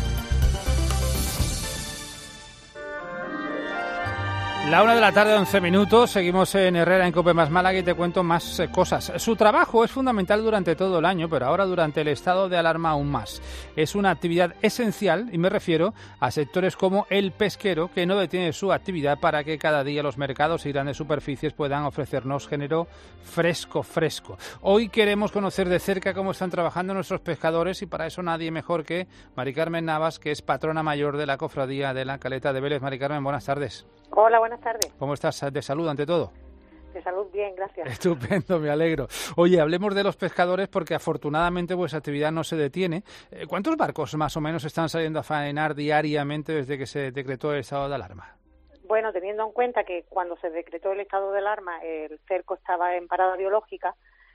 La 1 de la tarde, 11 minutos. Seguimos en Herrera, en COPE más Málaga, y te cuento más cosas. Su trabajo es fundamental durante todo el año, pero ahora durante el estado de alarma aún más. Es una actividad esencial, y me refiero a sectores como el pesquero, que no detiene su actividad para que cada día los mercados y grandes superficies puedan ofrecernos género fresco. Hoy queremos conocer de cerca cómo están trabajando nuestros pescadores, y para eso nadie mejor que Mari Carmen Navas, que es patrona mayor de la Cofradía de la Caleta de Vélez. Mari Carmen, buenas tardes. Hola, buenas tardes. ¿Cómo estás de salud ante todo? De salud, bien, gracias. Estupendo, me alegro. Oye, hablemos de los pescadores porque afortunadamente vuestra actividad no se detiene. ¿Cuántos barcos más o menos están saliendo a faenar diariamente desde que se decretó el estado de alarma? Bueno, teniendo en cuenta que cuando se decretó el estado de alarma el cerco estaba en parada biológica,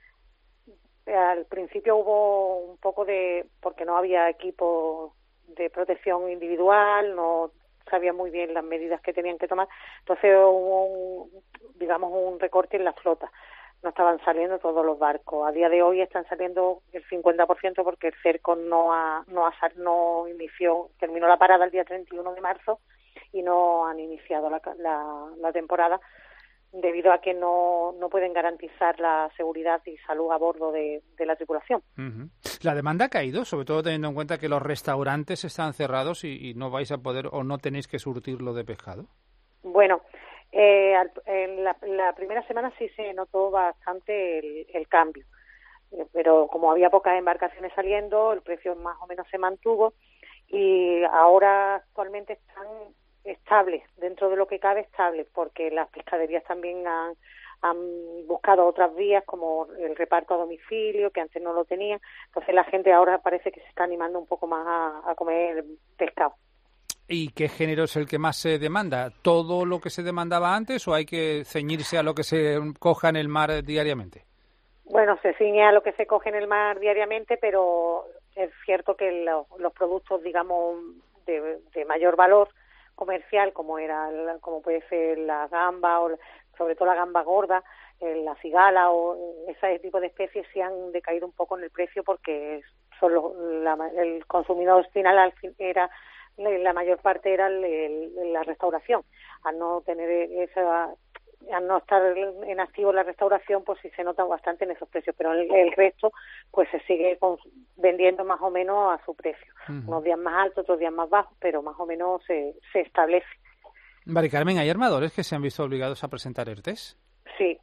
al principio hubo un poco porque no había equipo de protección individual, no sabían muy bien las medidas que tenían que tomar, entonces hubo un recorte en la flota. No estaban saliendo todos los barcos. A día de hoy están saliendo el 50% porque el cerco no inició, terminó la parada el día 31 de marzo y no han iniciado la temporada debido a que no pueden garantizar la seguridad y salud a bordo de la tripulación. Uh-huh. La demanda ha caído, sobre todo teniendo en cuenta que los restaurantes están cerrados y no vais a poder o no tenéis que surtirlo de pescado. Bueno, en la primera semana sí se notó bastante el cambio, pero como había pocas embarcaciones saliendo, el precio más o menos se mantuvo y ahora actualmente están estables, dentro de lo que cabe estables, porque las pescaderías también han buscado otras vías como el reparto a domicilio, que antes no lo tenían, entonces la gente ahora parece que se está animando un poco más a comer pescado. ¿Y qué género es el que más se demanda? ¿Todo lo que se demandaba antes o hay que ceñirse a lo que se coja en el mar diariamente? Bueno, se ciñe a lo que se coge en el mar diariamente, pero es cierto que los productos, digamos, de mayor valor comercial, como puede ser la gamba o sobre todo la gamba gorda, la cigala o ese tipo de especies sí han decaído un poco en el precio porque el consumidor final era la mayor parte era la restauración. Al no tener al no estar en activo la restauración, pues sí se nota bastante en esos precios, pero el resto pues se sigue vendiendo más o menos a su precio. Uh-huh. Unos días más altos, otros días más bajos, pero más o menos se establece. Mari Carmen, ¿hay armadores que se han visto obligados a presentar ERTEs? Sí,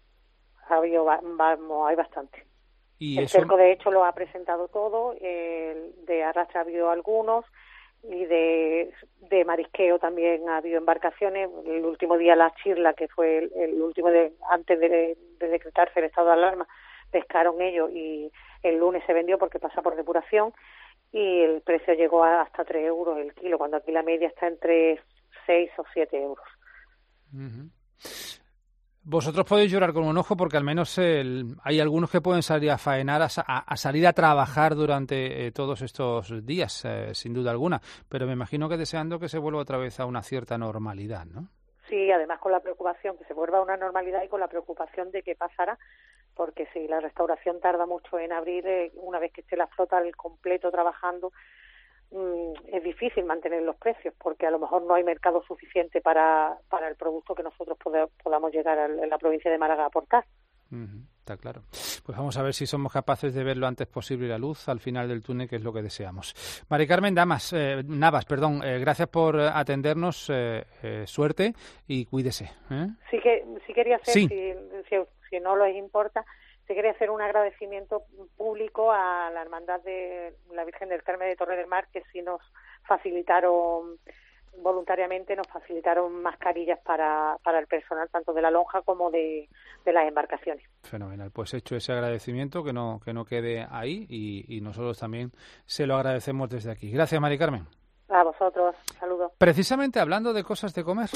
hay bastante. ¿Y el cerco, de hecho, lo ha presentado todo, de arrastre ha habido algunos, y de marisqueo también ha habido embarcaciones. El último día la Chirla, que fue el último antes de decretarse el estado de alarma, pescaron ellos y el lunes se vendió porque pasa por depuración y el precio llegó hasta 3 euros el kilo, cuando aquí la media está entre 6 o 7 euros. Uh-huh. Vosotros podéis llorar con un ojo porque al menos hay algunos que pueden salir a faenar, a salir a trabajar durante todos estos días, sin duda alguna, pero me imagino que deseando que se vuelva otra vez a una cierta normalidad, ¿no? Sí, además con la preocupación que se vuelva a una normalidad y con la preocupación de qué pasará, porque si la restauración tarda mucho en abrir, una vez que esté la flota al completo trabajando, es difícil mantener los precios porque a lo mejor no hay mercado suficiente para el producto que nosotros podamos llegar a la provincia de Málaga a aportar. Está claro. Pues vamos a ver si somos capaces de ver lo antes posible la luz al final del túnel, que es lo que deseamos. Mari Carmen Navas, gracias por atendernos, suerte y cuídese. Sí quería hacer, si no les importa, sí quería hacer un agradecimiento público a la Hermandad de la Virgen del Carmen de Torre del Mar, que sí nos facilitaron voluntariamente mascarillas para el personal, tanto de la lonja como de las embarcaciones. Fenomenal, pues hecho ese agradecimiento, que no quede ahí y nosotros también se lo agradecemos desde aquí. Gracias, Mari Carmen. A vosotros, saludos. Precisamente hablando de cosas de comer,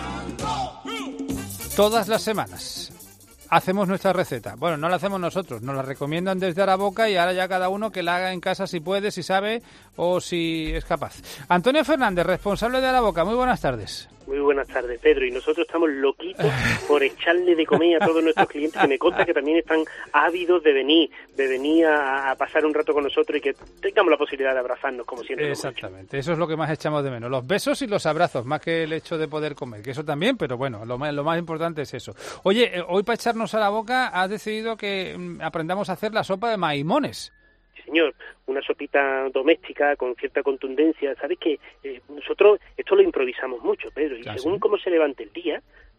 todas las semanas hacemos nuestra receta. Bueno, no la hacemos nosotros, nos la recomiendan desde Araboca y ahora ya cada uno que la haga en casa si puede, si sabe o si es capaz. Antonio Fernández, responsable de Araboca, muy buenas tardes. Muy buenas tardes, Pedro, y nosotros estamos loquitos por echarle de comer a todos nuestros clientes, que me consta que también están ávidos de venir a pasar un rato con nosotros y que tengamos la posibilidad de abrazarnos, como siempre. Exactamente, eso es lo que más echamos de menos, los besos y los abrazos, más que el hecho de poder comer, que eso también, pero bueno, lo más importante es eso. Oye, hoy para echarnos a la boca has decidido que aprendamos a hacer la sopa de maimones. Sí, señor, una sopita doméstica con cierta contundencia. Sabes que nosotros esto lo improvisamos mucho, Pedro, y según cómo se levante el día,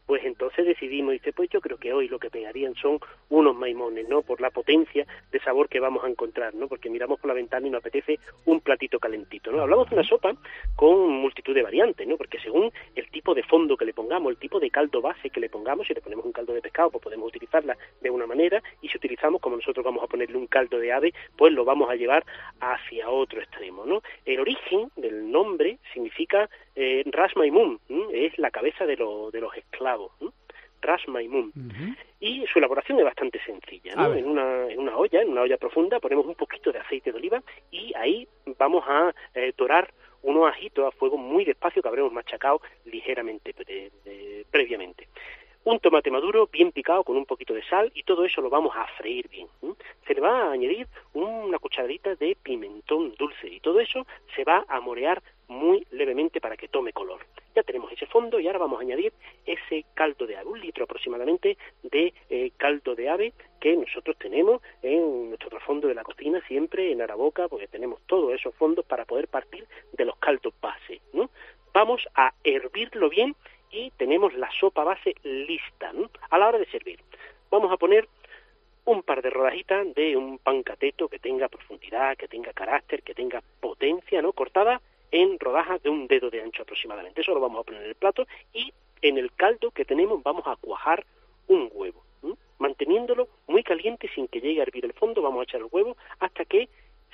Pues entonces decidimos, dice, pues yo creo que hoy lo que pegarían son unos maimones, ¿no? Por la potencia de sabor que vamos a encontrar, ¿no? Porque miramos por la ventana y nos apetece un platito calentito, ¿no? Hablamos de una sopa con multitud de variantes, ¿no? Porque según el tipo de fondo que le pongamos, el tipo de caldo base que le pongamos, si le ponemos un caldo de pescado, pues podemos utilizarla de una manera, y si utilizamos, como nosotros vamos a ponerle un caldo de ave, pues lo vamos a llevar hacia otro extremo, ¿no? El origen del nombre significa Ras Maimun, es la cabeza de los esclavos, Ras Maimun. Y su elaboración es bastante sencilla, ¿no? En una olla profunda, ponemos un poquito de aceite de oliva y ahí vamos a dorar unos ajitos a fuego muy despacio que habremos machacado ligeramente previamente. Un tomate maduro bien picado con un poquito de sal y todo eso lo vamos a freír bien. Se le va a añadir una cucharadita de pimentón dulce y todo eso se va a morear muy levemente para que tome color. Ya tenemos ese fondo y ahora vamos a añadir ese caldo de ave, 1 litro aproximadamente de caldo de ave que nosotros tenemos en nuestro fondo de la cocina siempre en Araboca, porque tenemos todos esos fondos para poder partir de los caldos base, ¿no? Vamos a hervirlo bien y tenemos la sopa base lista, ¿no? A la hora de servir, vamos a poner un par de rodajitas de un pan cateto que tenga profundidad, que tenga carácter, que tenga potencia, ¿no? Cortada en rodajas de 1 dedo de ancho aproximadamente. Eso lo vamos a poner en el plato y en el caldo que tenemos vamos a cuajar un huevo, manteniéndolo muy caliente sin que llegue a hervir el fondo. Vamos a echar el huevo hasta que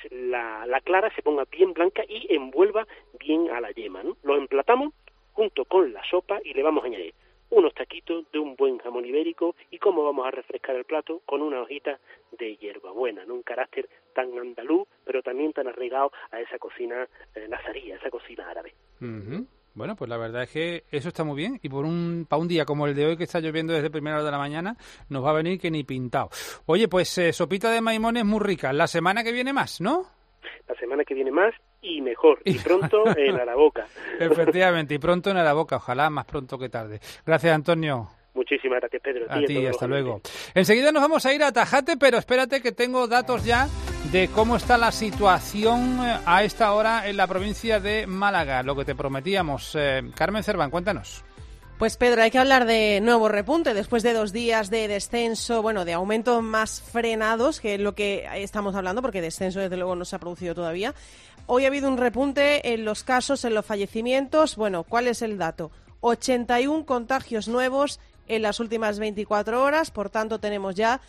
la clara se ponga bien blanca y envuelva bien a la yema, ¿no? Lo emplatamos junto con la sopa y le vamos a añadir unos taquitos de un buen jamón ibérico y cómo vamos a refrescar el plato con una hojita de hierbabuena, ¿no? Un carácter tan andaluz, pero también tan arraigado a esa cocina nazarí, a esa cocina árabe. Bueno, pues la verdad es que eso está muy bien y para un día como el de hoy que está lloviendo desde primera hora de la mañana nos va a venir que ni pintado. Oye, pues sopita de maimones muy rica. La semana que viene más, ¿no? La semana que viene más y mejor, y pronto en Araboca. Efectivamente, y pronto en Araboca, ojalá más pronto que tarde. Gracias, Antonio. Muchísimas gracias, Pedro. A ti, hasta luego. Enseguida nos vamos a ir a Tajate, pero espérate que tengo datos ya de cómo está la situación a esta hora en la provincia de Málaga, lo que te prometíamos. Carmen Cerván, cuéntanos. Pues Pedro, hay que hablar de nuevo repunte después de 2 días de descenso, bueno, de aumentos más frenados, que es lo que estamos hablando, porque descenso desde luego no se ha producido todavía. Hoy ha habido un repunte en los casos, en los fallecimientos. Bueno, ¿cuál es el dato? 81 contagios nuevos en las últimas 24 horas, por tanto tenemos ya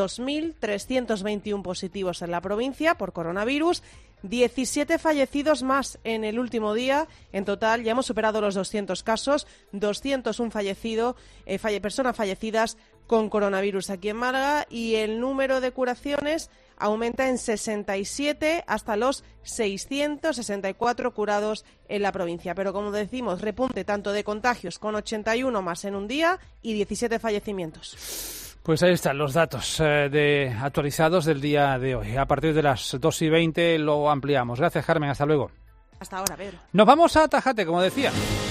2.321 positivos en la provincia por coronavirus, 17 fallecidos más en el último día. En total ya hemos superado los 200 casos, 201 personas fallecidas con coronavirus aquí en Málaga, y el número de curaciones aumenta en 67 hasta los 664 curados en la provincia. Pero como decimos, repunte tanto de contagios con 81 más en un día y 17 fallecimientos. Pues ahí están los datos actualizados del día de hoy. A partir de las 2:20 lo ampliamos. Gracias, Carmen. Hasta luego. Hasta ahora, Pedro. Nos vamos a Tajate, como decía.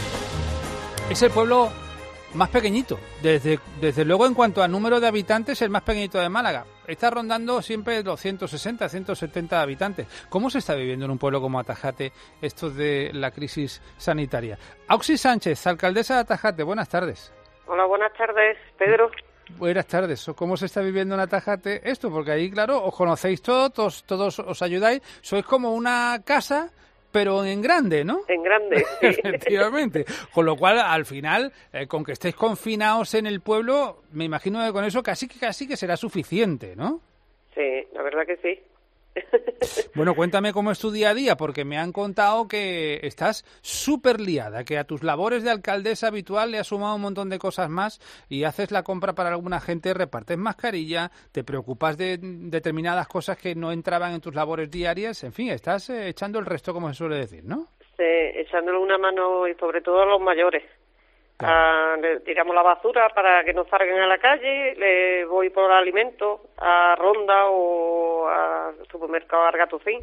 Es el pueblo más pequeñito. Desde luego, en cuanto a número de habitantes, el más pequeñito de Málaga. Está rondando siempre los 160, 170 habitantes. ¿Cómo se está viviendo en un pueblo como Tajate esto de la crisis sanitaria? Auxi Sánchez, alcaldesa de Tajate. Buenas tardes. Hola, buenas tardes, Pedro. Buenas tardes. ¿Cómo se está viviendo en Tajate esto? Porque ahí, claro, os conocéis todos os ayudáis. Sois como una casa, pero en grande, ¿no? En grande, sí. Efectivamente. Con lo cual, al final, con que estéis confinados en el pueblo, me imagino que con eso casi que será suficiente, ¿no? Sí, la verdad que sí. Bueno, cuéntame cómo es tu día a día, porque me han contado que estás súper liada, que a tus labores de alcaldesa habitual le has sumado un montón de cosas más y haces la compra para alguna gente, repartes mascarilla, te preocupas de determinadas cosas que no entraban en tus labores diarias, en fin, estás echando el resto, como se suele decir, ¿no? Sí, echándole una mano y sobre todo a los mayores. Claro. Le tiramos la basura para que no salgan a la calle, le voy por alimentos a Ronda o al supermercado Argatocín,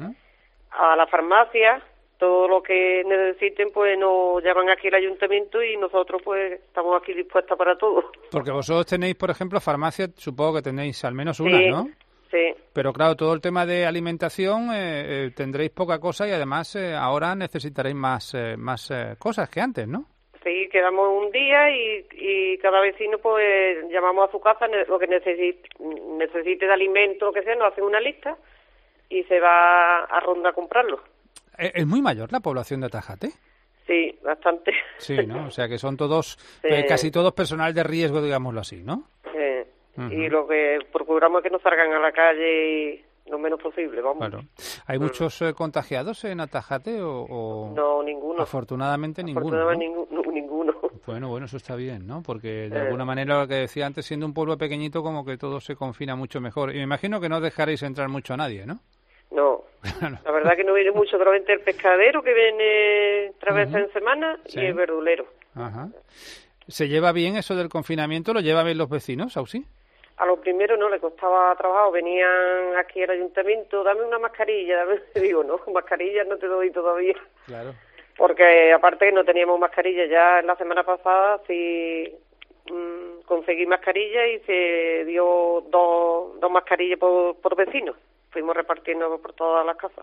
a la farmacia, todo lo que necesiten pues nos llaman aquí al ayuntamiento y nosotros pues estamos aquí dispuestos para todo. Porque vosotros tenéis, por ejemplo, farmacia, supongo que tenéis al menos una, sí, ¿no? Sí. Pero claro, todo el tema de alimentación tendréis poca cosa y además ahora necesitaréis más cosas que antes, ¿no? Sí, y quedamos un día y cada vecino pues llamamos a su casa lo que necesite de alimento, lo que sea, nos hacen una lista y se va a Ronda a comprarlo. ¿Es muy mayor la población de Atajate? Sí, bastante. Sí, ¿no? O sea que son todos, casi todos personal de riesgo, digámoslo así, ¿no? Y lo que procuramos es que no salgan a la calle lo menos posible, vamos. Claro. ¿Hay muchos contagiados en Atajate o...? No, ninguno. Afortunadamente ninguno. Afortunadamente ninguno. Bueno, eso está bien, ¿no? Porque de alguna manera, lo que decía antes, siendo un pueblo pequeñito, como que todo se confina mucho mejor. Y me imagino que no dejaréis entrar mucho a nadie, ¿no? No, la verdad que no viene mucho, solamente el pescadero que viene 3 veces en semana y el verdulero. Ajá. ¿Se lleva bien eso del confinamiento? ¿Lo llevan bien los vecinos, Ausi? A los primeros no, le costaba trabajo, venían aquí al ayuntamiento, dame una mascarilla, digo, no, mascarilla no te doy todavía. Claro. Porque aparte que no teníamos mascarilla, ya la semana pasada sí conseguí mascarilla y se dio dos mascarillas por vecino. Fuimos repartiendo por todas las casas.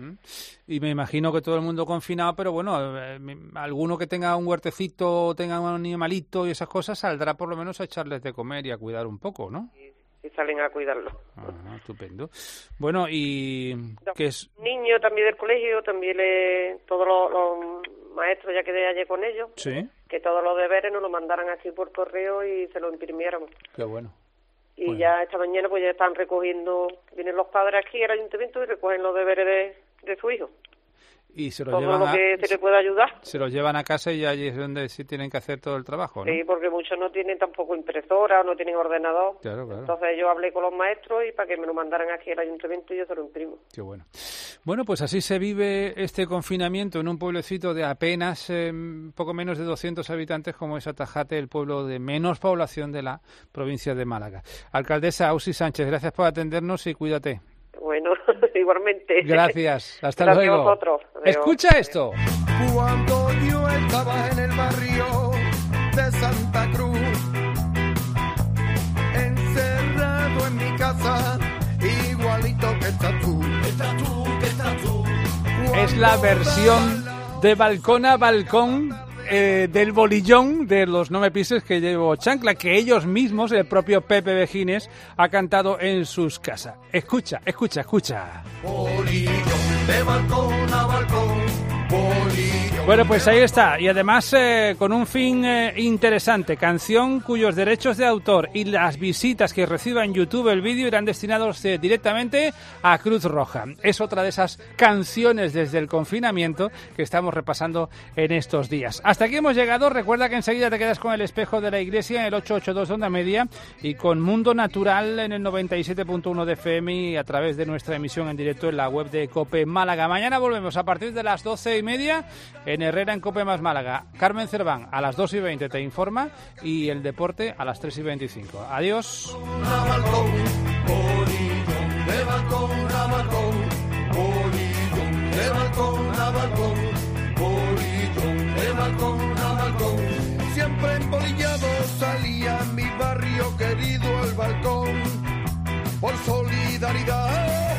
Y me imagino que todo el mundo confinado, pero bueno, alguno que tenga un huertecito, tenga un animalito y esas cosas, saldrá por lo menos a echarles de comer y a cuidar un poco, ¿no? Sí, salen a cuidarlo. Estupendo. Bueno, y... ¿qué es? Niños también del colegio, también todos los maestros, ya quedé ayer con ellos, que todos los deberes nos lo mandaran aquí por correo y se lo imprimiéramos. Qué bueno. Y ya esta mañana pues ya están recogiendo, vienen los padres aquí al ayuntamiento y recogen los deberes de su hijo. Y se los todo llevan lo que se le pueda ayudar. Se los llevan a casa y allí es donde sí tienen que hacer todo el trabajo, ¿no? Sí, porque muchos no tienen tampoco impresora o no tienen ordenador. Claro. Entonces yo hablé con los maestros y para que me lo mandaran aquí al ayuntamiento y yo se lo imprimo. Qué bueno. Bueno, pues así se vive este confinamiento en un pueblecito de apenas poco menos de 200 habitantes como es Atajate, el pueblo de menos población de la provincia de Málaga. Alcaldesa Ausi Sánchez, gracias por atendernos y cuídate. Bueno, igualmente. Gracias, hasta Gracias luego. A vosotros. Escucha esto. Cuando yo estaba en el barrio de Santa Cruz, encerrado en mi casa, igualito que estás tú. Es la versión de balcón a balcón del bolillón de los No me pises que llevo chancla, que ellos mismos, el propio Pepe Vejines, ha cantado en sus casas. Escucha. Bolillón de balcón a balcón, bolillón. Bueno, pues ahí está. Y además con un fin interesante. Canción cuyos derechos de autor y las visitas que reciba en YouTube el vídeo irán destinados directamente a Cruz Roja. Es otra de esas canciones desde el confinamiento que estamos repasando en estos días. Hasta aquí hemos llegado. Recuerda que enseguida te quedas con El Espejo de la Iglesia en el 882 de Onda Media y con Mundo Natural en el 97.1 de FM y a través de nuestra emisión en directo en la web de COPE Málaga. Mañana volvemos a partir de las 12:30 en Herrera en COPE más Málaga. Carmen Cerván a las 2:20 te informa y el deporte a las 3:25. Adiós. Siempre embolillado salía mi barrio querido al balcón por solidaridad.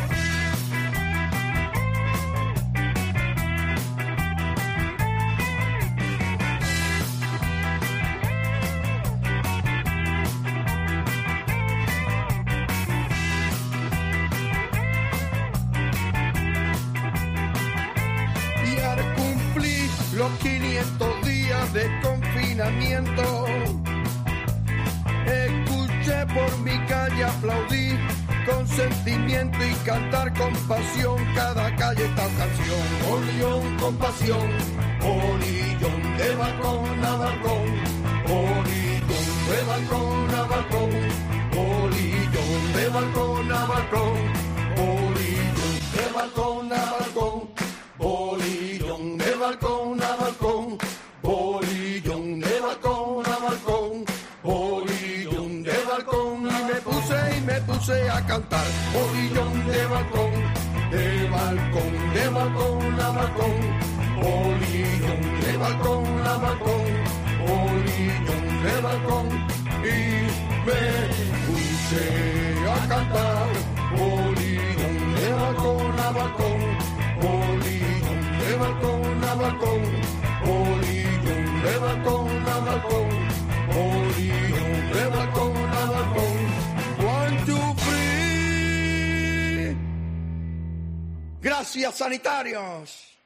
Y al cumplir los 500 días de confinamiento, escuché por mi calle aplaudir con sentimiento y cantar con pasión cada calle esta canción. Bolillón con pasión, bolillón de balcón a balcón, bolillón de balcón a balcón, bolillón de balcón a balcón, bolillón de balcón a balcón, bolillón de balcón a balcón, bolillón de balcón a balcón, bolillón de balcón. Y me puse a cantar. Bolillón de balcón, de balcón, de balcón a balcón, bolillón de balcón a balcón, bolillón de balcón. Y me puse a cantar. Bolillón de balcón a balcón, bolillón de balcón a balcón, bolillón de balcón Gracias, sanitarios.